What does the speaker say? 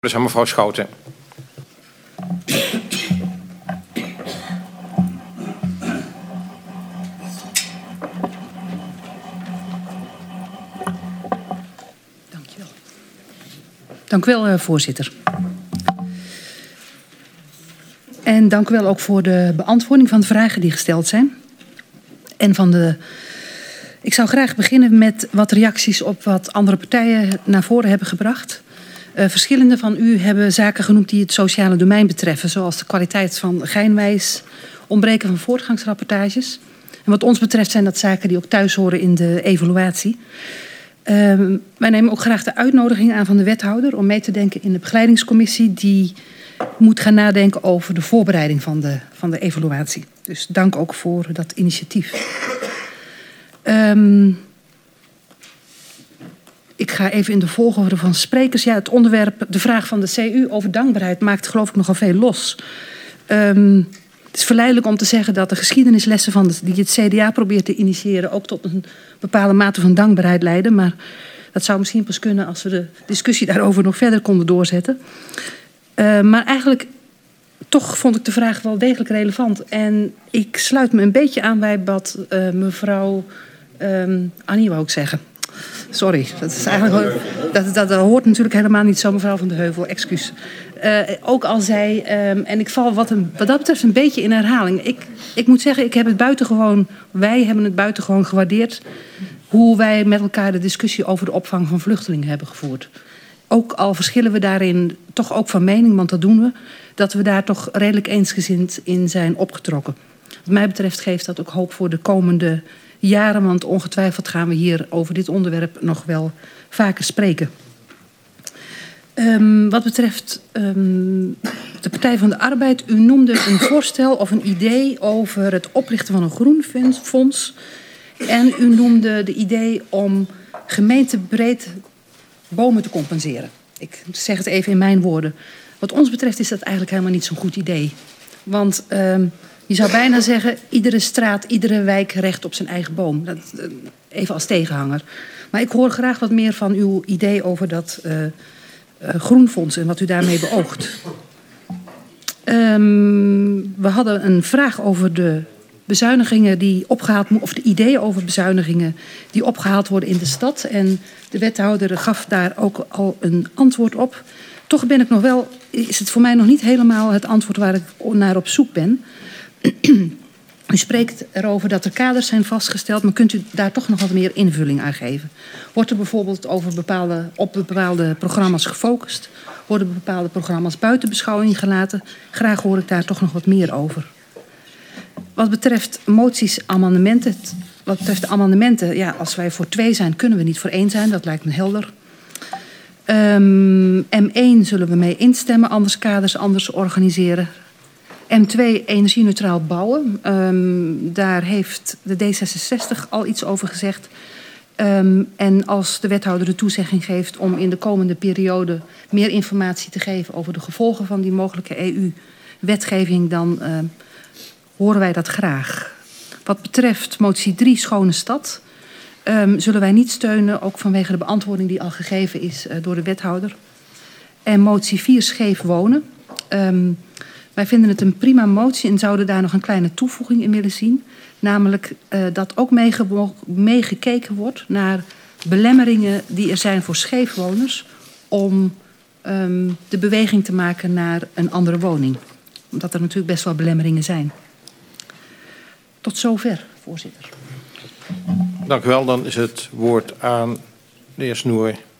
Dus aan mevrouw Schouten. Dank u wel, voorzitter. En dank u wel ook voor de beantwoording van de vragen die gesteld zijn. En van de... Ik zou graag beginnen met wat reacties op wat andere partijen naar voren hebben gebracht. Verschillende van u hebben zaken genoemd die het sociale domein betreffen, zoals de kwaliteit van schijnwijs, ontbreken van voortgangsrapportages. En wat ons betreft zijn dat zaken die ook thuis horen in de evaluatie. Wij nemen ook graag de uitnodiging aan van de wethouder om mee te denken in de begeleidingscommissie die moet gaan nadenken over de voorbereiding van de evaluatie. Dus dank ook voor dat initiatief. Ik ga even in de volgorde van sprekers. Ja, het onderwerp, de vraag van de CU over dankbaarheid maakt geloof ik nogal veel los. Het is verleidelijk om te zeggen dat de geschiedenislessen die het CDA probeert te initiëren ook tot een bepaalde mate van dankbaarheid leiden. Maar dat zou misschien pas kunnen als we de discussie daarover nog verder konden doorzetten. Maar eigenlijk toch vond ik de vraag wel degelijk relevant. En ik sluit me een beetje aan bij wat mevrouw Annie wou ik zeggen. Sorry, dat is eigenlijk dat hoort natuurlijk helemaal niet zo, mevrouw Van de Heuvel, excuus. Ook al zei, en ik val wat dat betreft een beetje in herhaling. Ik moet zeggen, wij hebben het buitengewoon gewaardeerd hoe wij met elkaar de discussie over de opvang van vluchtelingen hebben gevoerd. Ook al verschillen we daarin toch ook van mening, want dat doen we, dat we daar toch redelijk eensgezind in zijn opgetrokken. Wat mij betreft geeft dat ook hoop voor de komende jaren, want ongetwijfeld gaan we hier over dit onderwerp nog wel vaker spreken. Wat betreft de Partij van de Arbeid, u noemde een voorstel of een idee over het oprichten van een groenfonds. En u noemde de idee om gemeentebreed bomen te compenseren. Ik zeg het even in mijn woorden. Wat ons betreft is dat eigenlijk helemaal niet zo'n goed idee. Want je zou bijna zeggen, iedere straat, iedere wijk recht op zijn eigen boom. Dat, even als tegenhanger. Maar ik hoor graag wat meer van uw idee over dat groenfonds en wat u daarmee beoogt. We hadden een vraag over de bezuinigingen die opgehaald worden, of de ideeën over bezuinigingen die opgehaald worden in de stad. En de wethouder gaf daar ook al een antwoord op. Toch is het voor mij nog niet helemaal het antwoord waar ik naar op zoek ben. U spreekt erover dat er kaders zijn vastgesteld, maar kunt u daar toch nog wat meer invulling aan geven? Wordt er bijvoorbeeld op bepaalde programma's gefocust? Worden bepaalde programma's buiten beschouwing gelaten? Graag hoor ik daar toch nog wat meer over. Wat betreft de amendementen, ja, als wij voor 2 zijn, kunnen we niet voor 1 zijn. Dat lijkt me helder. M1 zullen we mee instemmen, anders kaders, anders organiseren. M2, energie-neutraal bouwen. Daar heeft de D66 al iets over gezegd. En als de wethouder de toezegging geeft om in de komende periode meer informatie te geven over de gevolgen van die mogelijke EU-wetgeving, dan horen wij dat graag. Wat betreft motie 3, Schone Stad, zullen wij niet steunen, ook vanwege de beantwoording die al gegeven is door de wethouder. En motie 4, Scheef wonen. Wij vinden het een prima motie en zouden daar nog een kleine toevoeging in willen zien. Namelijk dat ook meegekeken wordt naar belemmeringen die er zijn voor scheefwoners om de beweging te maken naar een andere woning. Omdat er natuurlijk best wel belemmeringen zijn. Tot zover, voorzitter. Dank u wel. Dan is het woord aan de heer Snoer.